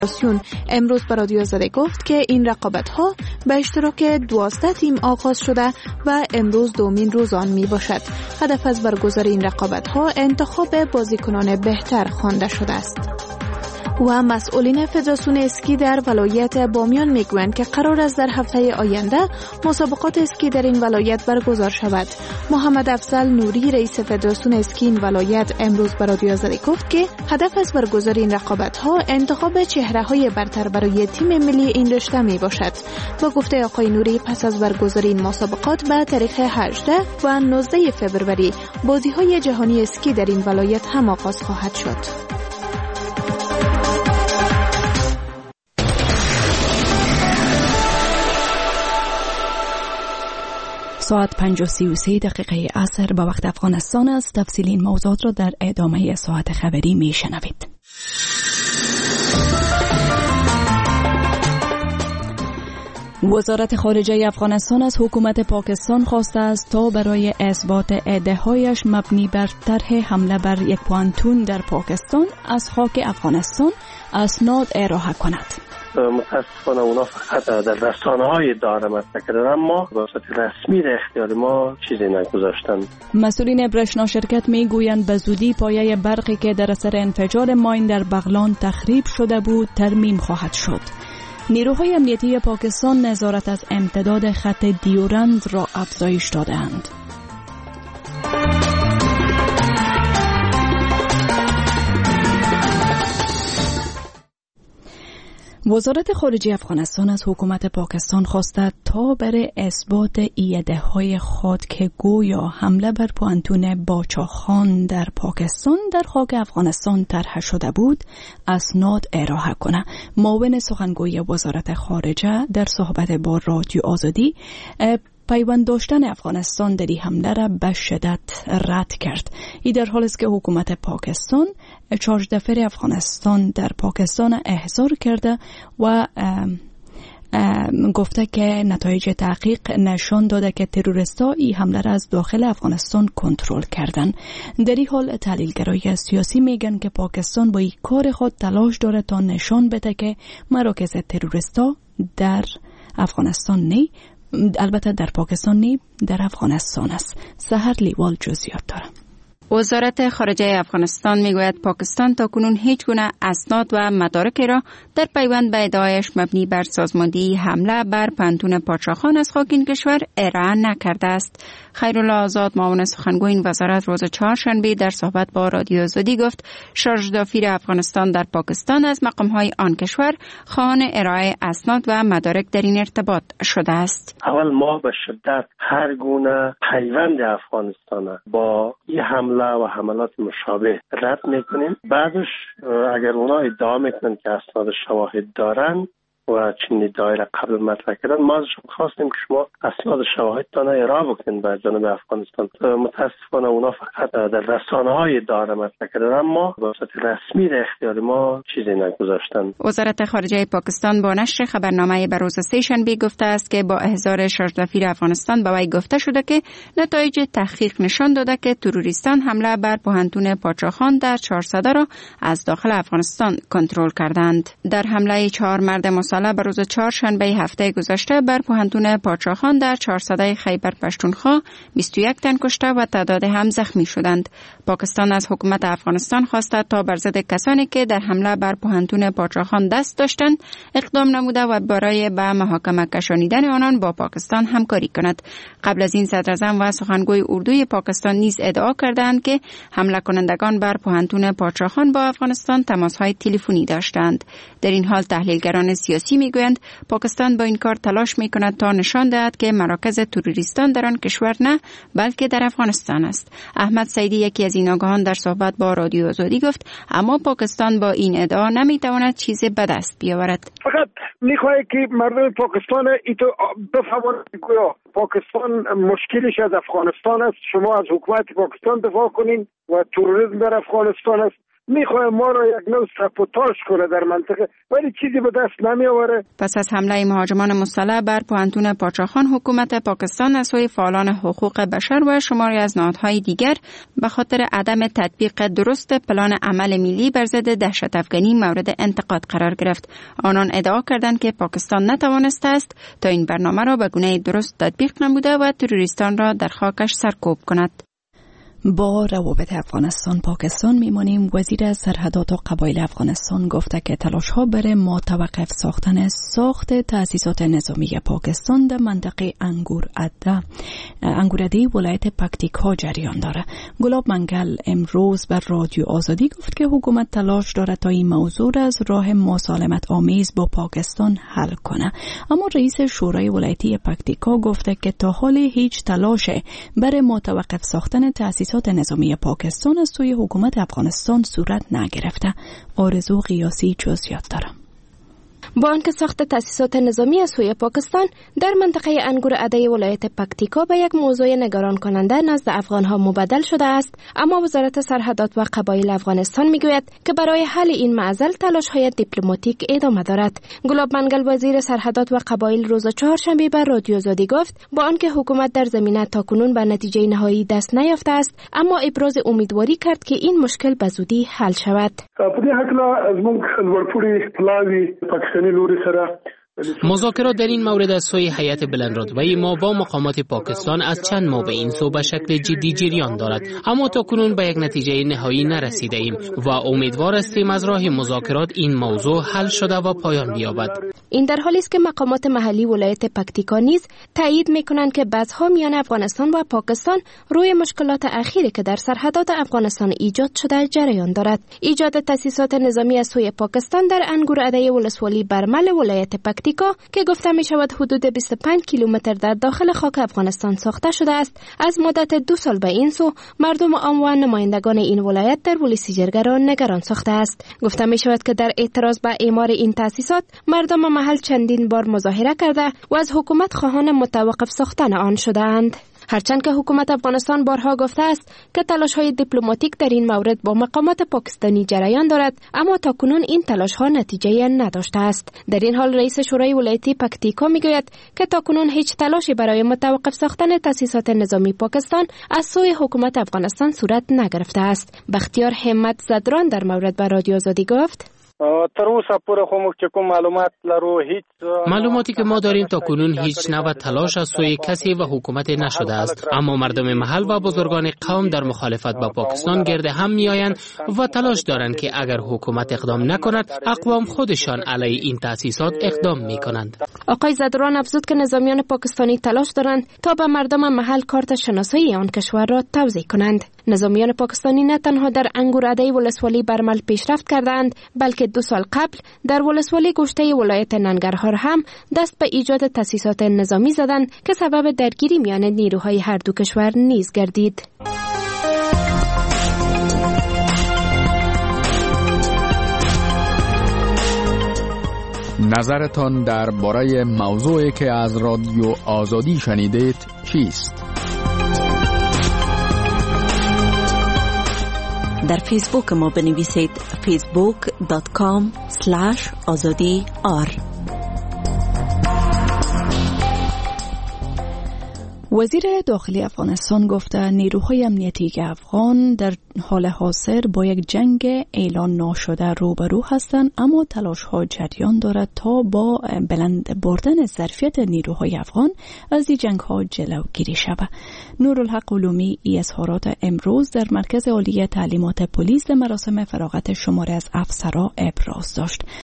امروز به رادیو زده گفت که این رقابت‌ها به اشتراک 12 تیم آغاز شده و امروز دومین روز آن می باشد. هدف از برگزاری این رقابت‌ها انتخاب بازیکنان بهتر خوانده شده است. و مسئولین فدراسیون اسکی در ولایت بامیان میگویند که قرار است در هفته آینده مسابقات اسکی در این ولایت برگزار شود. محمد افضل نوری رئیس فدراسیون اسکی این ولایت امروز به رادیو زده گفت که هدف از برگزاری این رقابت‌ها انتخاب چهره‌های برتر برای تیم ملی این رشته می باشد. و گفته آقای نوری پس از برگزاری این مسابقات به تاریخ 18 و 19 فوریه بازی‌های جهانی اسکی در این ولایت هم آغاز خواهد شد. ساعت 5:33 عصر به وقت افغانستان است. تفصیل این موضوعات را در ادامه ساعت خبری می شنوید. وزارت خارجه افغانستان از حکومت پاکستان خواسته است تا برای اثبات ادعاهایش مبنی بر طرح حمله بر یک پوانتون در پاکستان از خاک افغانستان اسناد ارائه کند. متاسفانه اونا فقط در رسانه‌های ادعا مطرح کردن، اما به صورت رسمی در اختیار ما چیزی نگذاشتن. مسئولین برشنا شرکت میگویند به زودی پایه برقی که در اثر انفجار ماین در بغلان تخریب شده بود ترمیم خواهد شد. نیروهای امنیتی پاکستان نظارت از امتداد خط دیورند را افزایش دادند. وزارت خارجه افغانستان از حکومت پاکستان خواسته تا برای اثبات ایده‌های خود که گویا حمله بر پوانتون باچاخان در پاکستان در خاک افغانستان طرح شده بود اسناد ارائه کنه. معاون سخنگوی وزارت خارجه در صحبت با رادیو آزادی پیوند داشتن افغانستان در این حمله را به شدت رد کرد. این در حالی است که حکومت پاکستان چارج دفتر افغانستان در پاکستان احضار کرده و گفته که نتایج تحقیق نشان داده که تروریستا این حمله را از داخل افغانستان کنترل کردن. در این حال تحلیلگرای سیاسی میگن که پاکستان با این کار خود تلاش داره تا نشان بده که مراکز تروریستا در افغانستان نه، البته در پاکستان نه، در افغانستان است. سحر لیوال جزئیات داره. وزارت خارجه افغانستان میگوید پاکستان تاکنون هیچ گونه اسناد و مدارکی را در پیوند به ادعایش مبنی بر سازماندهی حمله بر پوانتون پاچاخان از خاک این کشور ارائه نکرده است. خیرالله آزاد معاون سخنگوی این وزارت روز چهارشنبه در صحبت با رادیو آزادی گفت شارژ دافیر افغانستان در پاکستان از مقام‌های آن کشور خواهان ارائه اسناد و مدارک در این ارتباط شده است. اول ما به شدت هر گونه پیوند افغانستان با این حمله و حملات مشابه رد میکنیم. بعدش اگر اونا ادعا میکنن که اسناد شواهد دارن و چنین دایره قبل مطرح کردن، ما ازشون خواستیم که شما اسناد شواهدتان ارائه بکنید به جانب افغانستان. متاسفانه اونا فقط در رسانه‌های ادعا مطرح کردن، اما به صورت رسمی در اختیار ما چیزی نگذاشتن. وزارت خارجه پاکستان با نشر خبرنامه به روز سه‌شنبه گفته است که با احضار شارژ دافیر افغانستان به وی گفته شده که نتایج تحقیق نشان داده که تروریستان حمله بر پوانتون پاچاخان در چهارسده را از داخل افغانستان کنترل کردند. در حمله 4 مرد مسلح به روز چهارشنبه هفته گذشته بر پوانتون پاچاخان در چهارسده خیبر پشتونخوا 21 تن کشته و تعداد هم زخمی شدند. پاکستان از حکومت افغانستان خواسته تا بر ضد کسانی که در حمله بر پوانتون پاچاخان دست داشتند اقدام نموده و برای به محاکمه کشانیدن آنان با پاکستان همکاری کند. قبل از این صدراعظم و سخنگوی اردوی پاکستان نیز ادعا کردند که حمله کنندگان بر پوانتون پاچاخان با افغانستان تماس‌های تلفنی داشتند. در این حال تحلیلگران سیاسی میگویند پاکستان با این کار تلاش میکند تا نشان دهد که مراکز تروریستان در آن کشور نه بلکه در افغانستان است. احمد سیدی یکی از این آگاهان در صحبت با رادیو آزادی گفت اما پاکستان با این ادعا نمیتواند چیز به دست بیاورد. فقط میخواهد که مردم پاکستان ایتو بفهمند که پاکستان مشکلش از افغانستان است. شما از حکومت پاکستان دفاع کنین و تروریسم در افغانستان است. میخواه ما را یک نوع ساپوتاژ کنه در منطقه، ولی چیزی به دست نمیآوره. پس از حمله مهاجمان مسلح بر پوهنتون پاچاخان، حکومت پاکستان از سوی فعالان حقوق بشر و شماری از نهادهای دیگر به خاطر عدم تطبیق درست پلان عمل ملی بر ضد دهشت افغانی مورد انتقاد قرار گرفت. آنان ادعا کردند که پاکستان نتوانسته است تا این برنامه را به گونه درست تطبیق نموده و تروریستان را در خاکش سرکوب کند. با روابط افغانستان پاکستان میمانیم. وزیر سرحدات و قبایل افغانستان گفته که تلاش‌ها برای متوقف ساختن ساخت تأسیسات نظامی پاکستان در منطقه انگورده ولایت پکتیکا جریان داره. گلاب منگل امروز بر رادیو آزادی گفت که حکومت تلاش دارد تا این موضوع را از راه مسالمت آمیز با پاکستان حل کنه، اما رئیس شورای ولایتی پکتیکا گفته که تا حال هیچ تلاش برای متوقف ساختن تأسیسات نظامی پاکستان از سوی حکومت افغانستان صورت نگرفته. آرزو قیاسی جزئیات دارم. با آنکه ساخت تأسیسات نظامی از سوی پاکستان در منطقه انگورعده ولایت پکتیکا به یک موضوع نگران کننده نزد افغانها مبدل شده است، اما وزارت سرحدات و قبایل افغانستان میگوید که برای حل این معضل تلاش‌های دیپلماتیک ادامه دارد. گلاب منگل وزیر سرحدات و قبایل روز چهارشنبه بر رادیو آزادی گفت با آنکه حکومت در زمینه تاکنون به نتیجه نهایی دست نیافته است، اما ابراز امیدواری کرد که این مشکل به زودی حل شود. مذاکرات در این مورد از سوی هیئت بلندرتبه ما با مقامات پاکستان از چند ماه به این سو به شکل جدی جریان دارد، اما تاکنون به یک نتیجه نهایی نرسیده ایم و امیدوار هستیم از راه مذاکرات این موضوع حل شده و پایان بیابد. این در حالی است که مقامات محلی ولایت پکتیکا نیز تایید می‌کنند که بحث‌ها میان افغانستان و پاکستان روی مشکلات اخیری که در سرحدات افغانستان ایجاد شده جریان دارد. ایجاد تأسیسات نظامی از سوی پاکستان در انگورعده ولسوالی برمل ولایت پکتیکا که گفته می شود حدود 25 کیلومتر در داخل خاک افغانستان ساخته شده است، از مدت 2 سال به این سو مردم عام و نمایندگان این ولایت در پلیس جرگه را نگران ساخته است. گفته می شود که در اعتراض به اعمار این تأسیسات مردم محل چندین بار مظاهره کرده و از حکومت خواهان متوقف ساختن آن شده‌اند. هرچند که حکومت افغانستان بارها گفته است که تلاش‌های دیپلماتیک در این مورد با مقامات پاکستانی جریان دارد، اما تاکنون این تلاش‌ها نتیجه نداشته است. در این حال رئیس شورای ولایتی پکتیکا میگوید که تاکنون هیچ تلاشی برای متوقف ساختن تأسیسات نظامی پاکستان از سوی حکومت افغانستان صورت نگرفته است. بختیار همت زدران در مورد به رادیو آزادی گفت: معلوماتی که ما داریم تا کنون هیچ نوع تلاش از سوی کسی و حکومت نشده است، اما مردم محل و بزرگان قوم در مخالفت با پاکستان گرد هم میآیند و تلاش دارند که اگر حکومت اقدام نکند اقوام خودشان علیه این تأسیسات اقدام میکنند. آقای زدران افزود که نظامیان پاکستانی تلاش دارند تا به مردم محل کارت شناسایی آن کشور را توزیع کنند. نظامیان پاکستانی نه تنها در انگورعده ولسوالی برمل پیشرفت کردند، بلکه 2 سال قبل در ولسوالی گوشته ولایت ننگرهار هم دست به ایجاد تأسیسات نظامی زدند که سبب درگیری میان نیروهای هر دو کشور نیز گردید. نظرتان درباره موضوعی که از رادیو آزادی شنیدید چیست؟ در فیسبوک ما بنویسید facebook.com/azadi.r. وزیر داخلی افغانستان گفته نیروهای امنیتی افغان در حال حاضر با یک جنگ اعلان ناشده روبرو هستند، اما تلاش ها جریان دارد تا با بلند بردن ظرفیت نیروهای افغان از این جنگ ها جلوگیری شود. نورالحق علومی ای اظهارات امروز در مرکز عالی تعلیمات پلیس در مراسم فراغت شماره از افسرا ابراز داشت.